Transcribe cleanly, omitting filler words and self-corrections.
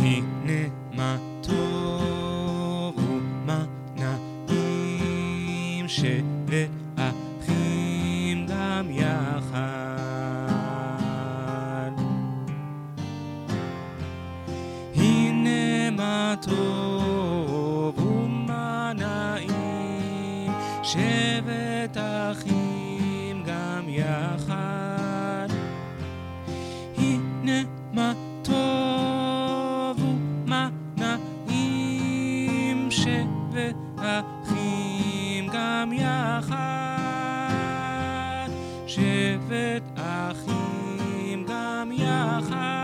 הנה מה טוב ומה נעים שבת אחים גם יחד. הנה מה טוב ומה נעים שבת אחים גם יחד. הנה מה טוב ומה נעים שבת אחים גם יחד. שבת אחים גם יחד.